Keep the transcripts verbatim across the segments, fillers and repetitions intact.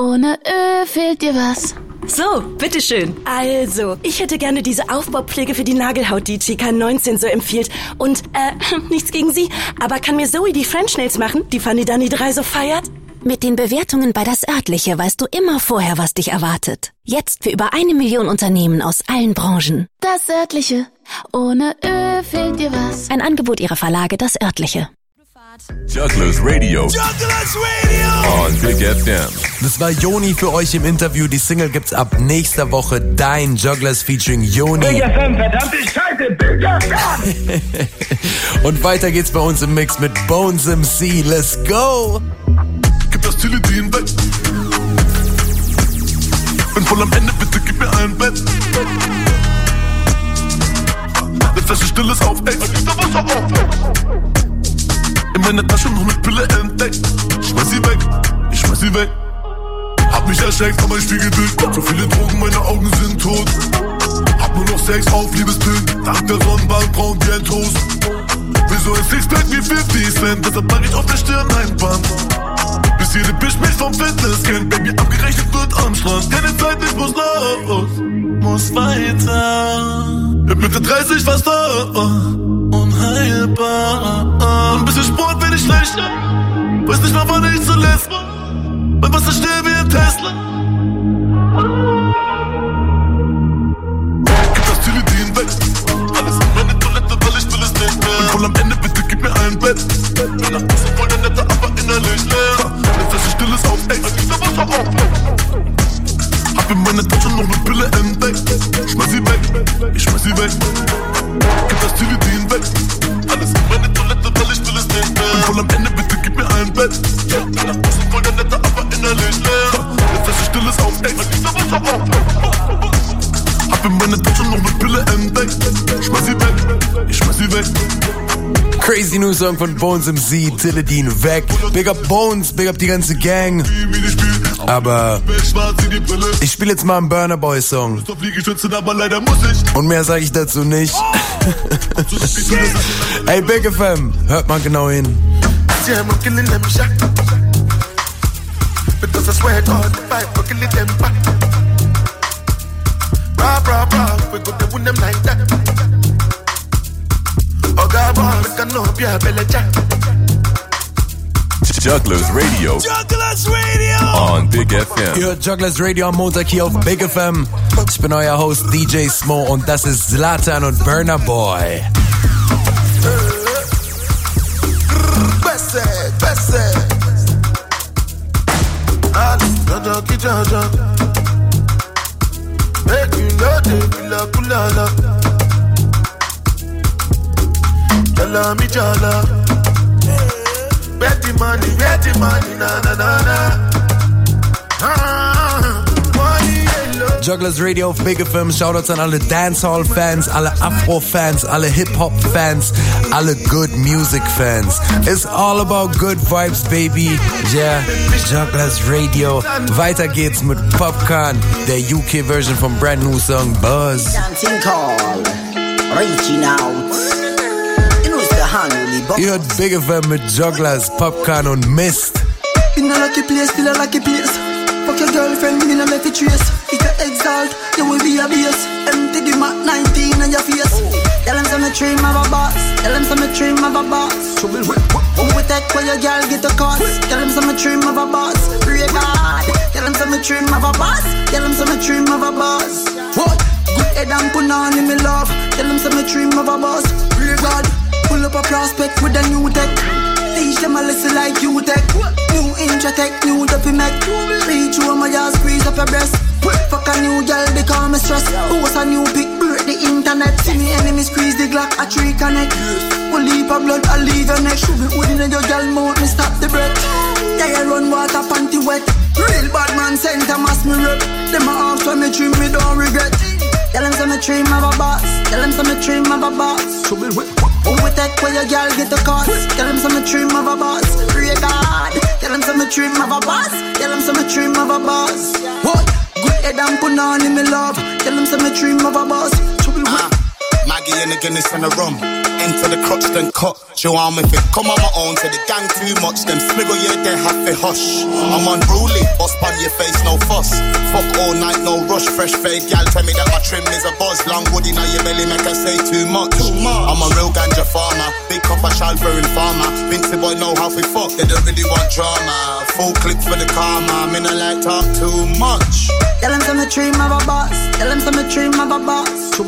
Ohne Ö fehlt dir was. So, bitteschön. Also, ich hätte gerne diese Aufbaupflege für die Nagelhaut, die G K neunzehn so empfiehlt. Und, äh, nichts gegen Sie, aber kann mir Zoe die French Nails machen, die Fanny Danny drei so feiert? Mit den Bewertungen bei Das Örtliche weißt du immer vorher, was dich erwartet. Jetzt für über eine Million Unternehmen aus allen Branchen. Das Örtliche. Ohne Ö fehlt dir was. Ein Angebot ihrer Verlage Das Örtliche. Jugglers Radio. Jugglers Radio. On Big F M. Das war Joni für euch im Interview. Die Single gibt's ab nächster Woche. Dein Jugglers featuring Joni. Big F M, verdammte Scheiße, Big F M. Und weiter geht's bei uns im Mix mit Bones M C. Let's go. Gib das Teledin weg. Bin voll am Ende, bitte gib mir ein Bett. Eine Flasche Stilles auf, ey, da Wasser auf. In meiner Tasche noch eine Pille entdeckt. Ich schmeiß sie weg, ich schmeiß sie weg. Hab mich erschreckt an mein Spiegelbild. So viele Drogen, meine Augen sind tot. Hab nur noch Sex auf Liebespillen. Dank der Sonnenbank braun wie ein Toast. Wieso ein Sixpack wie fifty Cent? Deshalb mach ich auf der Stirn ein Band. Bis jede Bitch mich vom Fitness kennt. Baby, abgerechnet wird am Strand. Keine Zeit, ich muss los. Muss weiter. Mit Mitte dreißig fast da. Unheilbar. Ein bisschen Sport will ich schlecht. Weiß nicht mal, wann ich zuletzt war. Mein Wasser still wie ein Tesla. Gib das Teledin weg. Alles in meine Toilette, weil ich will es nicht mehr. Bin voll am Ende, bitte gib mir ein Bett. Bin nach außen voll der Nette, aber innerlich leer. Eine Flasche Stilles auf, ey, dieser Wasser auf. Hab in meiner Tasche noch eine Pille entdeckt. Schmeiß sie weg, ich schmeiß sie weg. Gib das Teledin weg. Alles in meine Toilette, weil ich will es nicht mehr. Bin voll am Ende, bitte gib mir ein Bett. Bin nach außen voll der Nette, aber innerlich leer. Eine Flasche Stilles auf, ey, dieser Wasser auf. Hab in meiner Tasche noch eine Pille entdeckt. Schmeiß sie weg, ich schmeiß sie weg. Crazy New Song von Bones M C, Teledin weg. Big up Bones, big up die ganze Gang. Aber ich spiele jetzt mal einen Burna Boy Song. Und mehr sage ich dazu nicht. Hey Big F M, hört mal genau hin. Jugglers Radio. Jugglers Radio. On Big F M. Ihr hört Jugglers Radio am Montag hier auf Big F M. Ich bin euer Host D J Smo und das ist Zlatan und Burna Boy. Besser, besser. Alles Jaja, Jaja. Make you know the kula kulala. Jala mi jala. Where the money, where the money, na na na na. Ah, money yellow. Jugglers Radio auf Big F M. Shoutouts an alle Dancehall-Fans, alle Afro-Fans, alle Hip-Hop-Fans, alle Good Music-Fans. It's all about good vibes, baby. Yeah, Jugglers Radio. Weiter geht's mit Popcorn, der U K-Version vom brand new Song Buzz. Dancing call, reaching out. Ihr hört Big F M mit Jugglers, Popcorn und Mist. In a lucky place, still a lucky place. Fuck your girlfriend, me no let it trace. If you exalt, you will be a base. Empty the Mac nineteen on your face. Tell them some dream of a boss. Tell them some dream of a boss. Trouble with who we take where your girl get a cost. Tell them some dream of a boss. Pray God. Tell them some dream of a boss. Tell them some dream of a boss. What? Good head and put on in me love. Tell them some dream of a boss. Pray God. Pull up a prospect with a new tech. Teach them a lesson like you tech. New intratech, new duffy mech. Reach you on my ass, squeeze up your breast. Fuck a new girl, they call me stress. Post a new pic, break the internet. See me enemy squeeze the Glock, a tree connect. One leap of blood, I leave your neck. Shoot it within your girl mouth, me stop the breath. Yeah, I run water, panty wet. Real bad man, center mass me rep. Them a ask when me dream, me don't regret. Tell them some dream of a boss. Tell them some dream of a boss. Trouble with who we take where your girl get the cost. Tell them some dream of a boss. Pray God. Tell them some dream of a boss. Tell them some dream of a boss. What? Good head and put on in me love. Tell them some dream of a boss. Trouble with Maggie and the Guinness and the rum. Enter the crotch, then cut. Show arm if it come on my own. To the gang too much. Them smiggle, yeah, they have to hush. I'm unruly. Boss pan your face, no fuss. Fuck all night, no rush. Fresh fade, gal, tell me that my trim is a buzz. Long woody, now your belly make her say too much. Too much. I'm a real ganja farmer. Big copper, childbearing farmer. Vincy boy know how we fuck. They don't really want drama. Full clip for the karma. Me no like talk too much. Tell them some dream of a boss. Tell them some dream of a boss.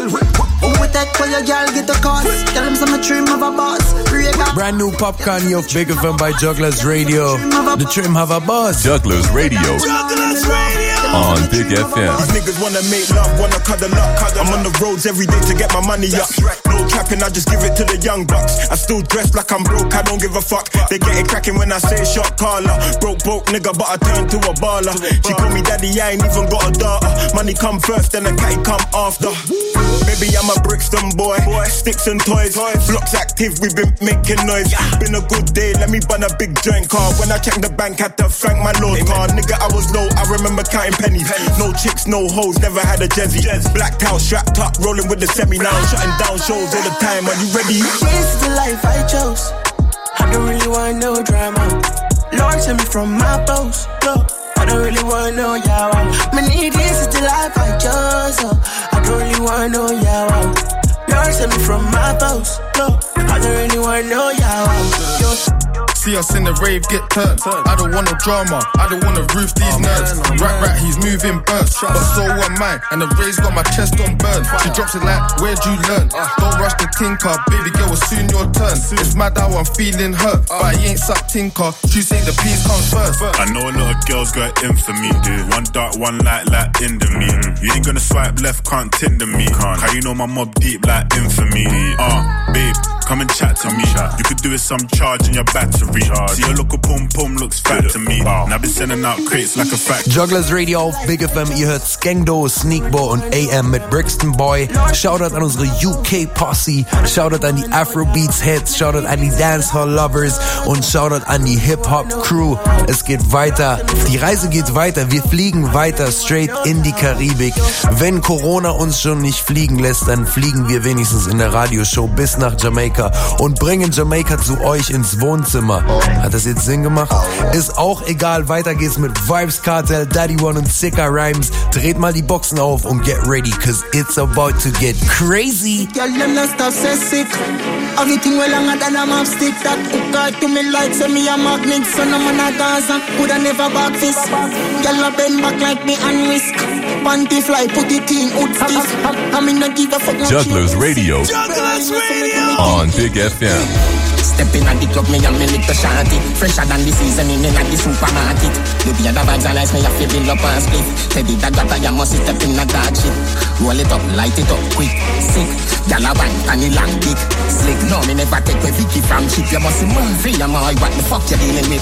Who we take for your girl get the cost. Tell them some dream of a boss. Brand new Popcorn hier auf Big F M bei Jugglers Radio. The Trim have a boss. Jugglers Radio. Jugglers Radio. On Big F M. These niggas wanna make love, wanna cuddle up. I'm on the roads every day to get my money up. No capping, I just give it to the young bucks. I still dress like I'm broke, I don't give a fuck. They get it cracking when I say shot caller. Broke, broke nigga, but I turn to a baller. She call me daddy, I ain't even got a daughter. Money come first, then the cat come after. Baby, I'm a Brixton boy. Sticks and toys. Blocks active, we been making noise. Been a good day, let me bun a big joint car. When I check the bank, had to thank my Lord card. Nigga, I was low, I remember counting pennies. No chicks, no hoes, never had a jezzy. Blacked out, strapped up, rolling with the semi now. Shutting down shows all the time, are you ready? This is the life I chose. I don't really want no drama. Lord, send me from my post. No, I don't really want no yawa. Me need this is the life I chose. Oh, I don't really want no yawa. Lord, send me from my post. No, I don't really want no yawa. Yo. See us in the rave, get turned. I don't want no drama, I don't wanna roof these nerds. Rat rat, he's moving burst, but so am I. And the rays got my chest on burn. She drops it like, where'd you learn? Don't rush the tinker, baby girl, it's soon your turn. It's mad how I'm feeling hurt, but I ain't suck tinker. You say the peace comes first. I know a lot of girls got in for me, dude. One dark, one light, like into me. You ain't gonna swipe left, can't Tinder me. How you know my mob deep like infamy? Ah, uh, babe, come and chat to me. You could do with some charge in your battery. See your local pum pum looks fat to me. And I've been sending out crates like a fact. Jugglers Radio auf Big F M. Ihr hört Skengdo, Sneakbo und A M mit Brixton Boy. Shoutout an unsere U K-Posse. Shoutout an die Afrobeats-Heads. Shoutout an die Dancehall-Lovers. Und Shoutout an die Hip-Hop-Crew. Es geht weiter. Die Reise geht weiter. Wir fliegen weiter straight in die Karibik. Wenn Corona uns schon nicht fliegen lässt, dann fliegen wir wenigstens in der Radioshow bis nach Jamaika und bringen Jamaika zu euch ins Wohnzimmer. Hat das jetzt Sinn gemacht? Ist auch egal, weiter geht's mit Vibes Cartel, Daddy One und Sicker Rhymes. Dreht mal die Boxen auf und get ready, cause it's about to get crazy. Girl, them not stop say sick. Everything well longer than a map stick. That hook out to me like say me a magnet. So no man a Gaza, coulda never back fist. Girl a bend back like me and risk. Panty fly, put it in, hood stiff. I mean not give a fuck. Jugglers Radio. Jugglers Radio. On Big F M. Stepping at the club, me and me little shanty. Fresher than the seasoning in at the supermarket. The beer the vibes and lights, me a fi build up and split. Teddy that got a must step in a dark shit. Roll it up, light it up, quick, sick. Gyal a wine, and the long dick. Slick, no, me never take a Vicky from shit. You must see free, I'm all what the fuck you dealing with.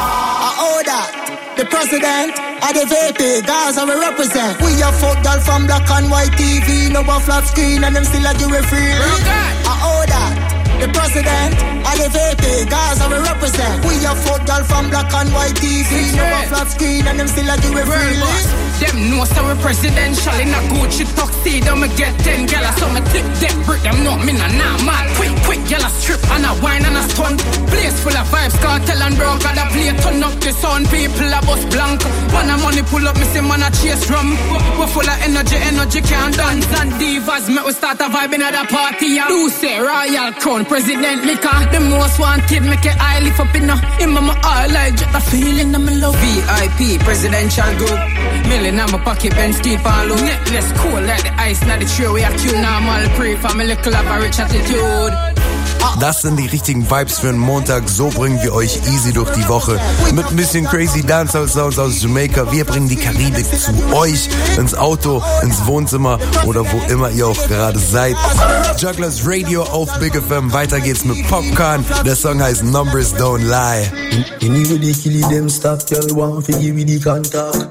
I order the president of the V P, Gaza we represent. We a fuck girl from black and white T V. No a flat screen and them still a give it free. I order the president of the V P, Gaza we represent. We a fuck girl from black and white T V. No a flat screen and them still a give it free. Them know so we presidential in a Gucci tuxedo. Me get ten gala, so me tip them brick. Them know me nah nah mad. Quick, quick, gala strip and a wine and a stunt. Place full of vibes, cartel and broke. Got a play turn up the sound. People a bus blank. Man a money pull up, me say man a chase drum. We full of energy, energy can't dance. And divas, me we start a vibe in at the party. And do say royal crown, president liquor. The most wanted, make it eye lift up in a. In my eye like just a feeling I'm in love. V I P, presidential group. Million in my pocket, Benz keep on low. Necklace cool like the ice, not the tree. We are cute normal, pray for me little of a rich attitude. Das sind die richtigen Vibes für einen Montag. So bringen wir euch easy durch die Woche. Mit ein bisschen crazy Dancehall Sounds aus Jamaica. Wir bringen die Karibik zu euch ins Auto, ins Wohnzimmer oder wo immer ihr auch gerade seid. Jugglers Radio auf Big F M. Weiter geht's mit Popcorn. Der Song heißt Numbers Don't Lie. Anybody kill them stop, tell one for give me the contact.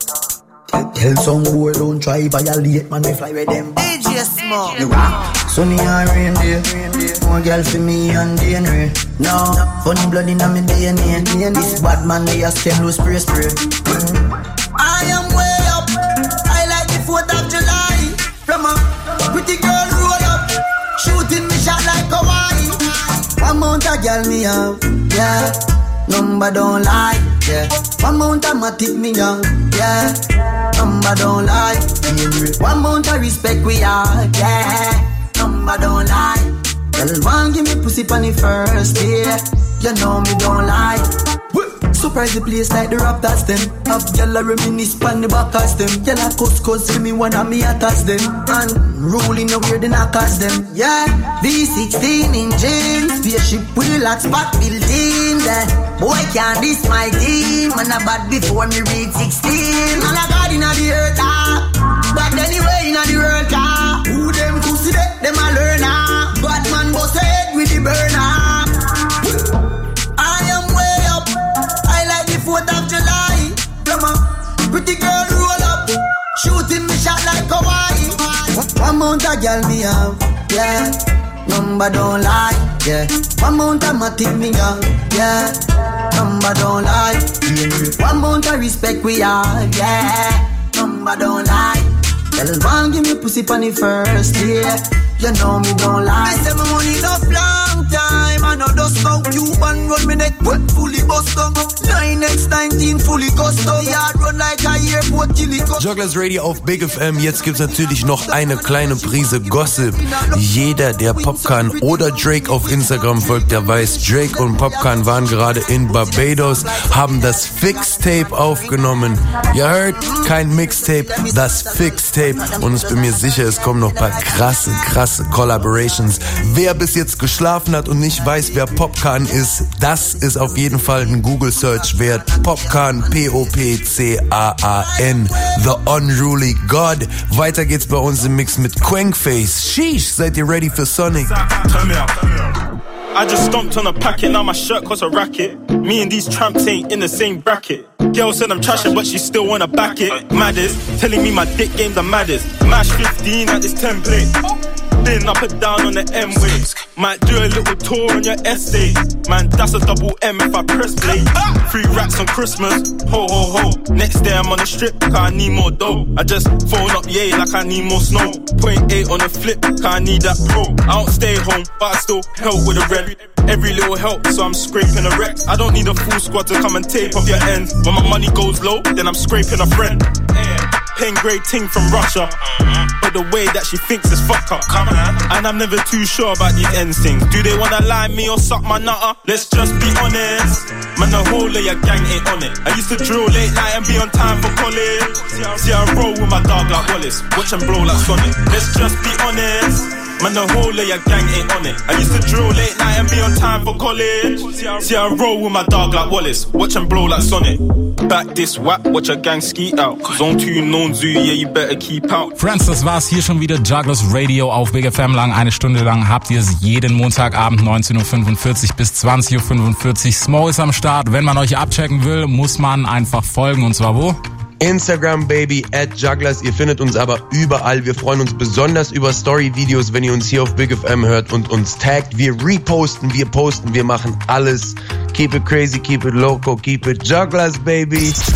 Tell some boy don't try violate, man, we fly with them. D J Small. Sunny and rain day, more girl for me and D N A. No, funny blood in my D N A. This bad man, they ask him to spray spray. I am way up. I like the fourth of July. From a pretty girl roll up. girl me have, yeah. Number don't lie, yeah. One mount of matic me young, yeah. Number don't lie, one mount of respect we are, yeah. Number don't lie. Girl, one give me pussy on the first day. You know me don't lie. Surprise the place like the Raptors them. Have gyal a reminisce pon the backers them. Gyal a cuss cuss for me one of me attacks them. And rolling the weird the knockers them. Yeah, V sixteen engine, spaceship with the lock spot built in there. Boy can't diss my team. Man a bad before me reach sixteen. Man a god inna the earth ah. But anyway inna the world ah. Who them pussy de? Them a learn ah. Batman bust head with the burner. fourth of July, come on, pretty girl roll up, shooting me shot like Hawaii. One mount of girl me have, yeah. Number don't lie, yeah. One mount of matic me have, yeah. Number don't lie, yeah. One mount of respect we have, yeah. Number don't lie. Girl, one give me pussy on the first day. You know me don't lie. I say my money enough long time. I know just now Cuban run me neck wet fully bust down. nine X nineteen fully custom. Yard run like a airport chili. Jugglers Radio auf Big F M. Jetzt gibt's natürlich noch eine kleine Prise Gossip. Jeder, der Popcorn oder Drake auf Instagram folgt, der weiß, Drake und Popcorn waren gerade in Barbados, haben das Fixtape aufgenommen. Ihr hört, kein Mixtape, das Fixtape. Und ich bin mir sicher, es kommen noch ein paar krasse, krasse Collaborations. Wer bis jetzt geschlafen hat und nicht weiß, wer Popcorn ist, das ist auf jeden Fall ein Google-Search wert. Popcorn, P O P C A A N, The Unruly God. Weiter geht's bei uns im Mix mit Quankface. Sheesh, seid ihr ready für Sonic? Turn me up. I just stomped on a packet, now my shirt costs a racket. Me and these tramps ain't in the same bracket. Girl said I'm trashing, but she still wanna back it. Maddest, telling me my dick game the maddest. Mash fifteen at this template. Then up and down on the M-way. Might do a little tour on your essay. Man, that's a double M if I press play. Free racks on Christmas, ho ho ho. Next day I'm on the strip, cause I need more dough. I just phone up yay like I need more snow. Point eight on the flip, cause I need that pro. I don't stay home, but I still help with the rent. Every little help, so I'm scraping a wreck. I don't need a full squad to come and tape off your ends. When my money goes low, then I'm scraping a friend. Pen grade ting from Russia, but the way that she thinks is fuck up. And I'm never too sure about these ends things. Do they wanna lie me or suck my nutter? Let's just be honest. Man, the whole of your gang ain't on it. I used to drill late night and be on time for college. See, I roll with my dog like Wallace, watch and blow like Sonic. Let's just be honest. Man, the whole of your gang ain't on it. I used to drill late night and be on time for college. See, I roll with my dog like Wallace, watch and blow like Sonic. Back this whack, watch your gang skeet out. Zone two, known zoo, yeah, you better keep out. Friends, das war's hier schon wieder. Jugglers Radio auf Big F M lang. Eine Stunde lang habt ihr es jeden Montagabend neunzehn Uhr fünfundvierzig bis zwanzig Uhr fünfundvierzig. Smo ist am Start. Wenn man euch abchecken will, muss man einfach folgen. Und zwar wo? Instagram, baby, at Jugglers. Ihr findet uns aber überall. Wir freuen uns besonders über Story-Videos, wenn ihr uns hier auf Big F M hört und uns taggt. Wir reposten, wir posten, wir machen alles. Keep it crazy, keep it loco, keep it Jugglers, baby.